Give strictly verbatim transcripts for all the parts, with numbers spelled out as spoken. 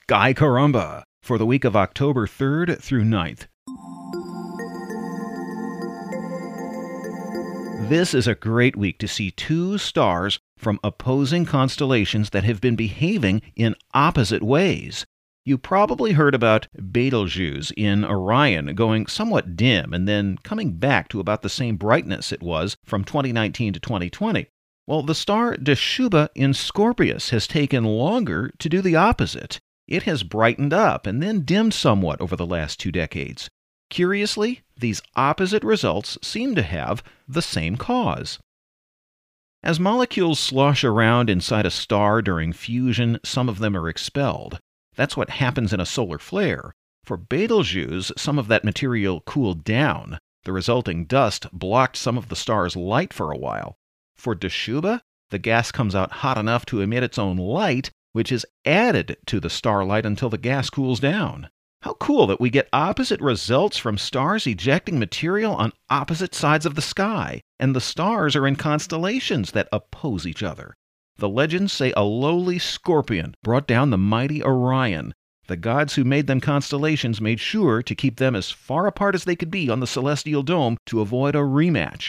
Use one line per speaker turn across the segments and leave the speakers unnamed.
Sky Caramba for the week of October third through ninth. This is a great week to see two stars from opposing constellations that have been behaving in opposite ways. You probably heard about Betelgeuse in Orion going somewhat dim and then coming back to about the same brightness it was from twenty nineteen to twenty twenty. Well, the star Dschubba in Scorpius has taken longer to do the opposite. It has brightened up and then dimmed somewhat over the last two decades. Curiously, these opposite results seem to have the same cause. As molecules slosh around inside a star during fusion, some of them are expelled. That's what happens in a solar flare. For Betelgeuse, some of that material cooled down. The resulting dust blocked some of the star's light for a while. For Dschubba, the gas comes out hot enough to emit its own light, which is added to the starlight until the gas cools down. How cool that we get opposite results from stars ejecting material on opposite sides of the sky, and the stars are in constellations that oppose each other. The legends say a lowly scorpion brought down the mighty Orion. The gods who made them constellations made sure to keep them as far apart as they could be on the celestial dome to avoid a rematch.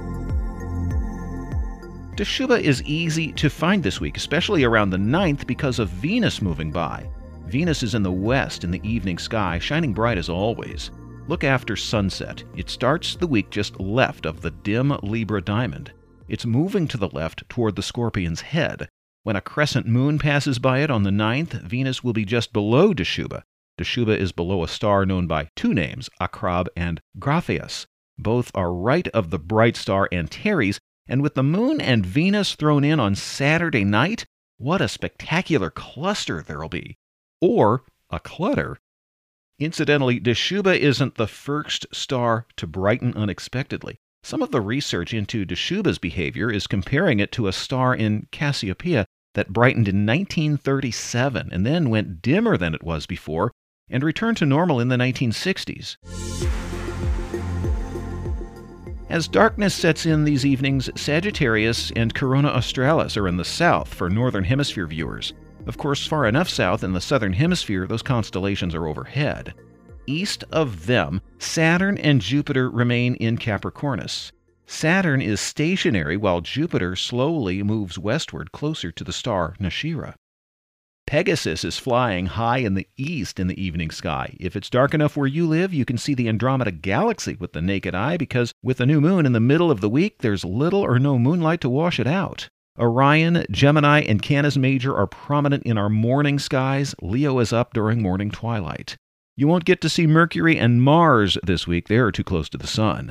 Dschubba is easy to find this week, especially around the ninth because of Venus moving by. Venus is in the west in the evening sky, shining bright as always. Look after sunset. It starts the week just left of the dim Libra diamond. It's moving to the left toward the Scorpion's head. When a crescent moon passes by it on the ninth, Venus will be just below Dschubba. Dschubba is below a star known by two names, Acrab and Grapheus. Both are right of the bright star Antares, and with the moon and Venus thrown in on Saturday night, what a spectacular cluster there'll be. Or a clutter. Incidentally, Dschubba isn't the first star to brighten unexpectedly. Some of the research into Dschubba's behavior is comparing it to a star in Cassiopeia that brightened in nineteen thirty-seven and then went dimmer than it was before and returned to normal in the nineteen sixties. As darkness sets in these evenings, Sagittarius and Corona Australis are in the south for Northern Hemisphere viewers. Of course, far enough south in the Southern Hemisphere, those constellations are overhead. East of them, Saturn and Jupiter remain in Capricornus. Saturn is stationary while Jupiter slowly moves westward closer to the star Nashira. Pegasus is flying high in the east in the evening sky. If it's dark enough where you live, you can see the Andromeda Galaxy with the naked eye because with the new moon in the middle of the week, there's little or no moonlight to wash it out. Orion, Gemini, and Canis Major are prominent in our morning skies. Leo is up during morning twilight. You won't get to see Mercury and Mars this week. They are too close to the sun.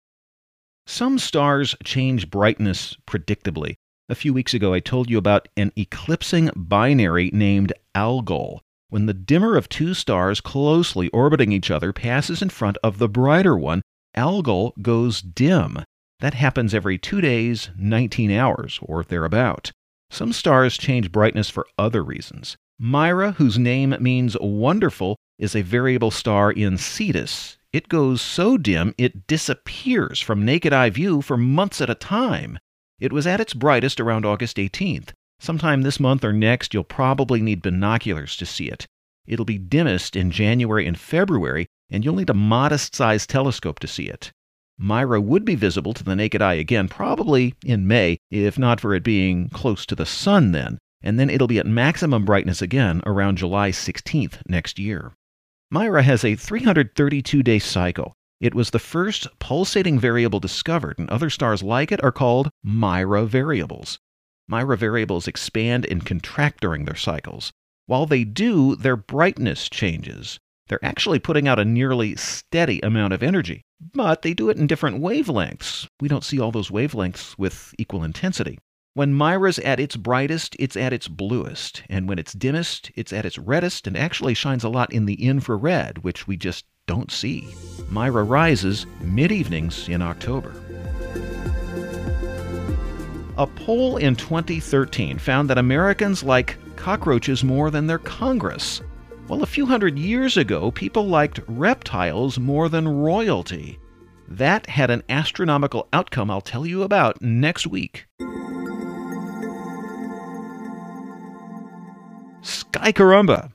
Some stars change brightness predictably. A few weeks ago, I told you about an eclipsing binary named Algol. When the dimmer of two stars closely orbiting each other passes in front of the brighter one, Algol goes dim. That happens every two days, nineteen hours, or thereabout. Some stars change brightness for other reasons. Mira, whose name means wonderful, is a variable star in Cetus. It goes so dim it disappears from naked eye view for months at a time. It was at its brightest around August eighteenth. Sometime this month or next, you'll probably need binoculars to see it. It'll be dimmest in January and February, and you'll need a modest-sized telescope to see it. Mira would be visible to the naked eye again, probably in May, if not for it being close to the sun then, and then it'll be at maximum brightness again around July sixteenth next year. Mira has a three hundred thirty-two day cycle. It was the first pulsating variable discovered, and other stars like it are called Mira variables. Mira variables expand and contract during their cycles. While they do, their brightness changes. They're actually putting out a nearly steady amount of energy, but they do it in different wavelengths. We don't see all those wavelengths with equal intensity. When Mira's at its brightest, it's at its bluest, and when it's dimmest, it's at its reddest and actually shines a lot in the infrared, which we just don't see. Mira rises mid-evenings in October. A poll in twenty thirteen found that Americans like cockroaches more than their Congress. Well, a few hundred years ago, people liked reptiles more than royalty. That had an astronomical outcome I'll tell you about next week. Sky Caramba!